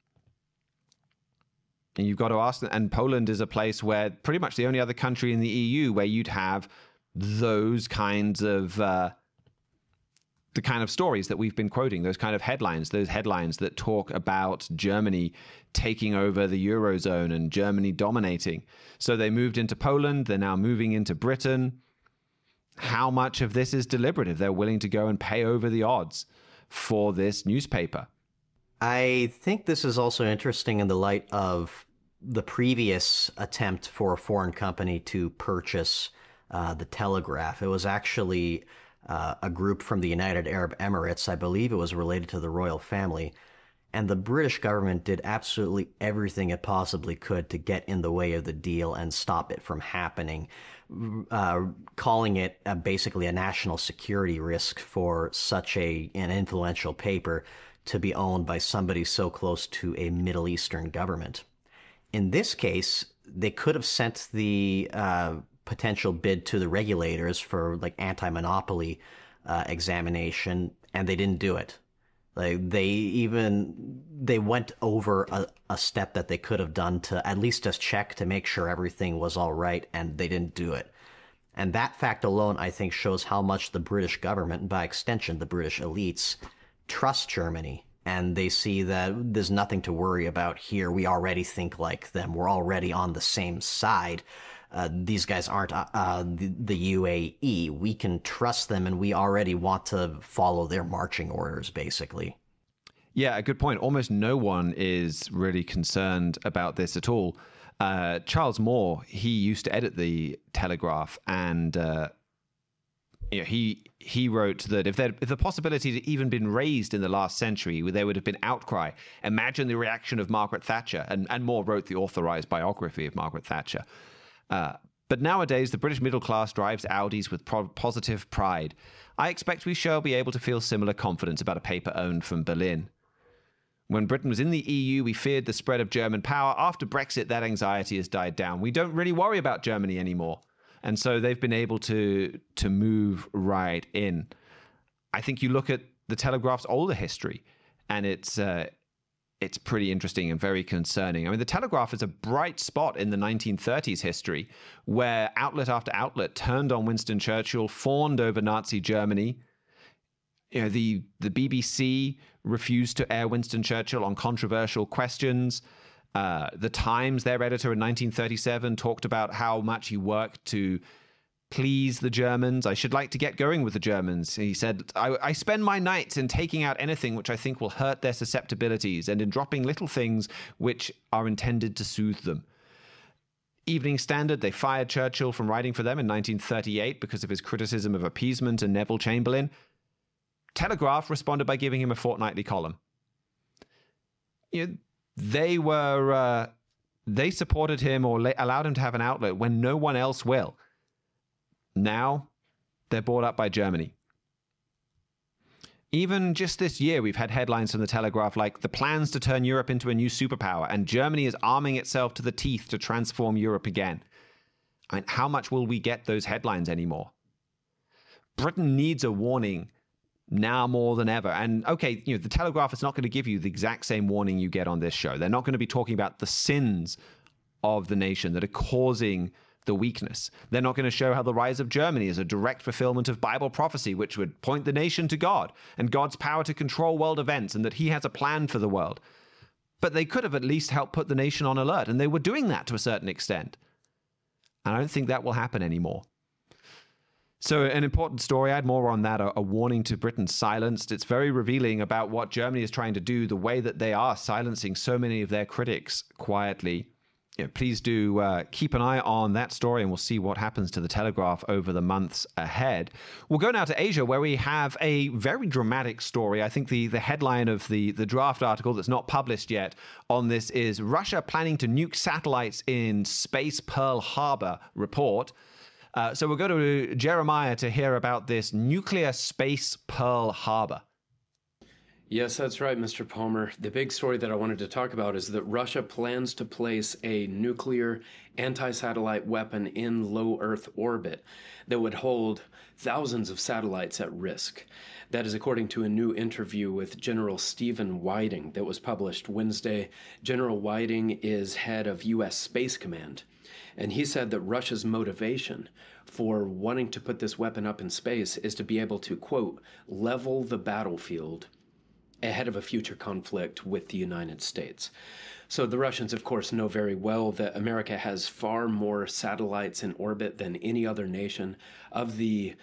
Speaker 1: And you've got to ask, and Poland is a place where pretty much the only other country in the EU where you'd have those kinds of the kind of stories that we've been quoting, those kind of headlines, those headlines that talk about Germany taking over the Eurozone and Germany dominating. So they moved into Poland. They're now moving into Britain. How much of this is deliberative? They're willing to go and pay over the odds for this newspaper.
Speaker 2: I think this is also interesting in the light of the previous attempt for a foreign company to purchase the Telegraph. It was actually a group from the United Arab Emirates. I believe it was related to the royal family. And the British government did absolutely everything it possibly could to get in the way of the deal and stop it from happening, calling it basically a national security risk for such an influential paper to be owned by somebody so close to a Middle Eastern government. In this case, they could have sent the potential bid to the regulators for anti-monopoly examination, and they didn't do it. They went over a step that they could have done to at least just check to make sure everything was all right, and they didn't do it. And that fact alone, I think, shows how much the British government, and by extension the British elites, trust Germany. And they see that there's nothing to worry about here. We already think like them. We're already on the same side. These guys aren't the UAE. We can trust them, and we already want to follow their marching orders, basically.
Speaker 1: Yeah, a good point. Almost no one is really concerned about this at all. Charles Moore, he used to edit the Telegraph, and he wrote that if the possibility had even been raised in the last century, there would have been outcry. Imagine the reaction of Margaret Thatcher. And Moore wrote the authorized biography of Margaret Thatcher. But nowadays, the British middle class drives Audis with positive pride. I expect we shall be able to feel similar confidence about a paper owned from Berlin. When Britain was in the EU, we feared the spread of German power. After Brexit, that anxiety has died down. We don't really worry about Germany anymore. And so they've been able to move right in. I think you look at the Telegraph's older history, and it's pretty interesting and very concerning. I mean, the Telegraph is a bright spot in the 1930s history where outlet after outlet turned on Winston Churchill, fawned over Nazi Germany. The BBC refused to air Winston Churchill on controversial questions. The Times, their editor in 1937, talked about how much he worked to please the Germans. I should like to get going with the Germans. He said, I spend my nights in taking out anything which I think will hurt their susceptibilities and in dropping little things which are intended to soothe them. Evening Standard, they fired Churchill from writing for them in 1938 because of his criticism of appeasement and Neville Chamberlain. Telegraph responded by giving him a fortnightly column. They supported him or allowed him to have an outlet when no one else will. Now, they're bought up by Germany. Even just this year, we've had headlines from the Telegraph like the plans to turn Europe into a new superpower, and Germany is arming itself to the teeth to transform Europe again. I mean, how much will we get those headlines anymore? Britain needs a warning now more than ever. And okay, the Telegraph is not going to give you the exact same warning you get on this show. They're not going to be talking about the sins of the nation that are causing the weakness. They're not going to show how the rise of Germany is a direct fulfillment of Bible prophecy, which would point the nation to God and God's power to control world events and that he has a plan for the world. But they could have at least helped put the nation on alert, and they were doing that to a certain extent. And I don't think that will happen anymore. So an important story, I had more on that, a warning to Britain silenced. It's very revealing about what Germany is trying to do, the way that they are silencing so many of their critics quietly. Please do keep an eye on that story, and we'll see what happens to the Telegraph over the months ahead. We'll go now to Asia, where we have a very dramatic story. I think the headline of the draft article that's not published yet on this is Russia planning to nuke satellites in space Pearl Harbor report. So we'll go to Jeremiah to hear about this nuclear space Pearl Harbor.
Speaker 4: Yes, that's right, Mr. Palmer. The big story that I wanted to talk about is that Russia plans to place a nuclear anti-satellite weapon in low Earth orbit that would hold thousands of satellites at risk. That is according to a new interview with General Stephen Whiting that was published Wednesday. General Whiting is head of U.S. Space Command, and he said that Russia's motivation for wanting to put this weapon up in space is to be able to, quote, level the battlefield ahead of a future conflict with the United States. So the Russians, of course, know very well that America has far more satellites in orbit than any other nation. Of the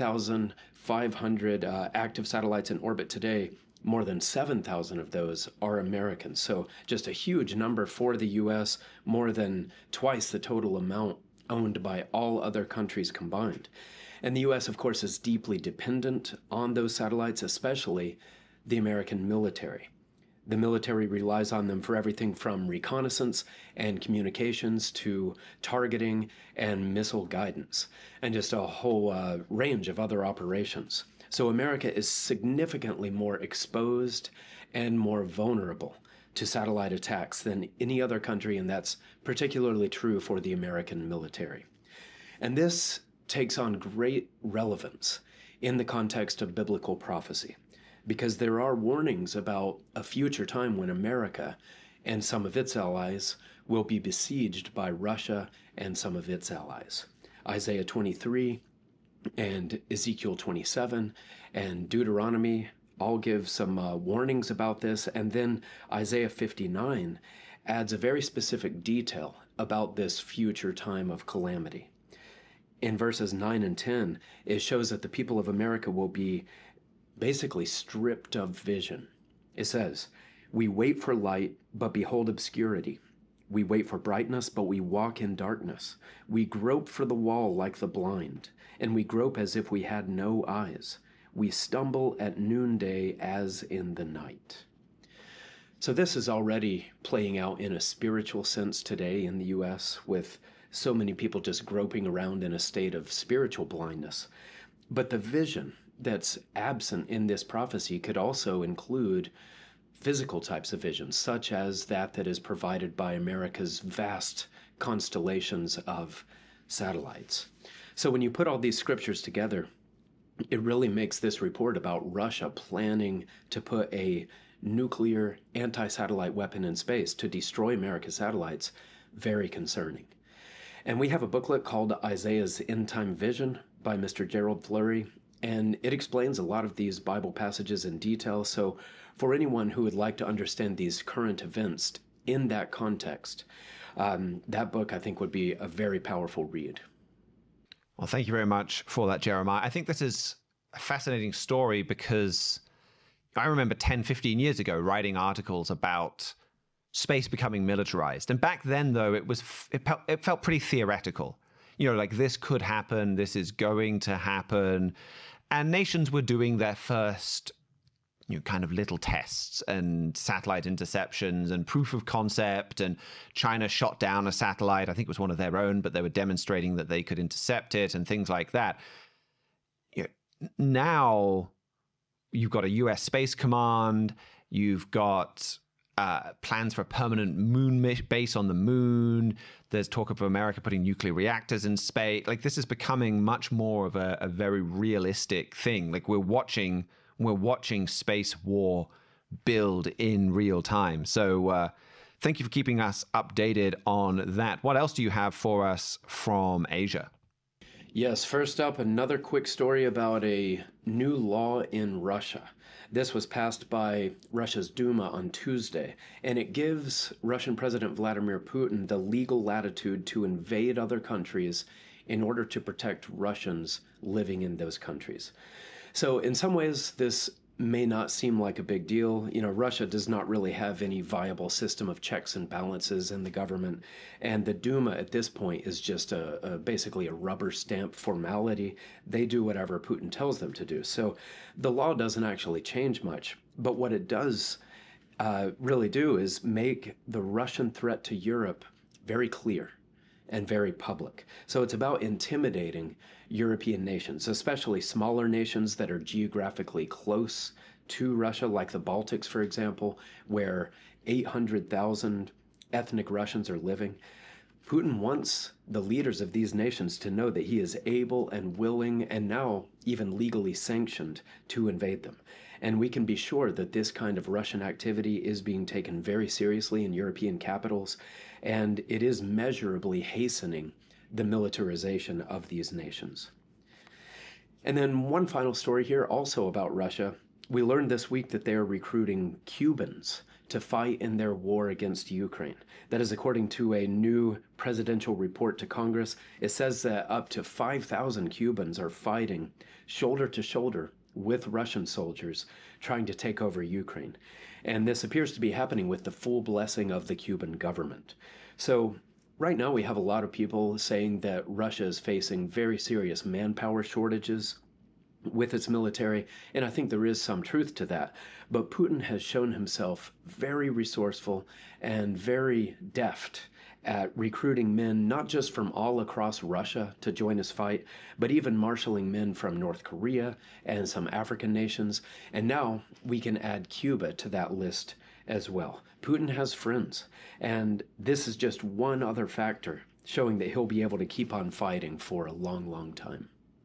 Speaker 4: 10,500 active satellites in orbit today, more than 7,000 of those are American. So just a huge number for the U.S., more than twice the total amount owned by all other countries combined. And the U.S., of course, is deeply dependent on those satellites, especially the American military. The military relies on them for everything from reconnaissance and communications to targeting and missile guidance, and just a whole range of other operations. So America is significantly more exposed and more vulnerable to satellite attacks than any other country, and that's particularly true for the American military. And this takes on great relevance in the context of biblical prophecy, because there are warnings about a future time when America and some of its allies will be besieged by Russia and some of its allies. Isaiah 23 and Ezekiel 27 and Deuteronomy all give some warnings about this, and then Isaiah 59 adds a very specific detail about this future time of calamity. In verses 9 and 10, it shows that the people of America will be basically stripped of vision. It says, "We wait for light, but behold obscurity. We wait for brightness, but we walk in darkness. We grope for the wall like the blind, and we grope as if we had no eyes. We stumble at noonday as in the night." So this is already playing out in a spiritual sense today in the U.S., with so many people just groping around in a state of spiritual blindness. But the vision that's absent in this prophecy could also include physical types of visions, such as that is provided by America's vast constellations of satellites. So when you put all these scriptures together, it really makes this report about Russia planning to put a nuclear anti-satellite weapon in space to destroy America's satellites very concerning. And we have a booklet called Isaiah's End Time Vision by Mr. Gerald Flurry, and it explains a lot of these Bible passages in detail. So for anyone who would like to understand these current events in that context, that book I think would be a very powerful read.
Speaker 1: Well, thank you very much for that, Jeremiah. I think this is a fascinating story because I remember 10, 15 years ago writing articles about space becoming militarized. And back then, though, it felt pretty theoretical. Like this could happen, this is going to happen. And nations were doing their first, kind of little tests and satellite interceptions and proof of concept. And China shot down a satellite. I think it was one of their own, but they were demonstrating that they could intercept it and things like that. Now, you've got a US Space Command, you've got plans for a permanent moon base on the moon. There's talk of America putting nuclear reactors in space. Like, this is becoming much more of a very realistic thing. Like, we're watching space war build in real time. So thank you for keeping us updated on that. What else do you have for us from Asia?
Speaker 4: Yes, first up, another quick story about a new law in Russia. This was passed by Russia's Duma on Tuesday, and it gives Russian President Vladimir Putin the legal latitude to invade other countries in order to protect Russians living in those countries. So in some ways, this may not seem like a big deal. You know, Russia does not really have any viable system of checks and balances in the government. And the Duma at this point is just basically a rubber stamp formality. They do whatever Putin tells them to do. So the law doesn't actually change much. But what it does really do is make the Russian threat to Europe very clear and very public. So it's about intimidating European nations, especially smaller nations that are geographically close to Russia, like the Baltics, for example, where 800,000 ethnic Russians are living. Putin wants the leaders of these nations to know that he is able and willing and now even legally sanctioned to invade them. And we can be sure that this kind of Russian activity is being taken very seriously in European capitals, and it is measurably hastening the militarization of these nations. And then one final story here, also about Russia. We learned this week that they are recruiting Cubans to fight in their war against Ukraine. That is according to a new presidential report to Congress. It says that up to 5,000 Cubans are fighting shoulder to shoulder with Russian soldiers trying to take over Ukraine. And this appears to be happening with the full blessing of the Cuban government. So right now we have a lot of people saying that Russia is facing very serious manpower shortages with its military, and I think there is some truth to that. But Putin has shown himself very resourceful and very deft at recruiting men, not just from all across Russia to join his fight, but even marshaling men from North Korea and some African nations. And now we can add Cuba to that list as well. Putin has friends, and this is just one other factor showing that he'll be able to keep on fighting for a long, long time.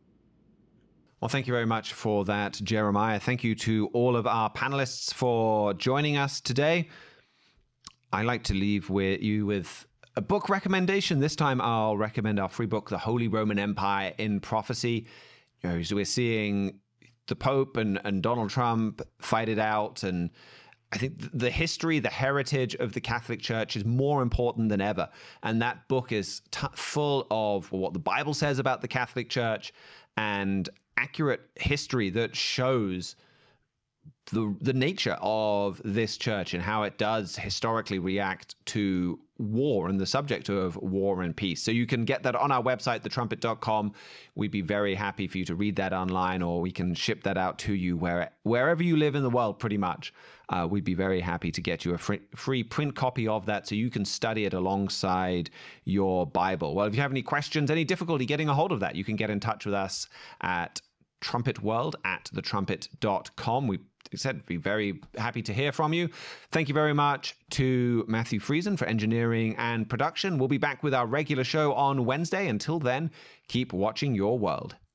Speaker 1: Well, thank you very much for that, Jeremiah. Thank you to all of our panelists for joining us today. I like to leave you with a book recommendation. This time I'll recommend our free book, The Holy Roman Empire in Prophecy. You know, so we're seeing the Pope and Donald Trump fight it out, and I think the history, the heritage of the Catholic Church is more important than ever. And that book is full of what the Bible says about the Catholic Church and accurate history that shows the nature of this church and how it does historically react to war and the subject of war and peace. So you can get that on our website, thetrumpet.com. We'd be very happy for you to read that online, or we can ship that out to you wherever you live in the world, pretty much. We'd be very happy to get you a free print copy of that so you can study it alongside your Bible. Well, if you have any questions, any difficulty getting a hold of that, you can get in touch with us at trumpetworld@thetrumpet.com. We said be very happy to hear from you. Thank you very much to Matthew Friesen for engineering and production. We'll be back with our regular show on Wednesday. Until then, keep watching your world.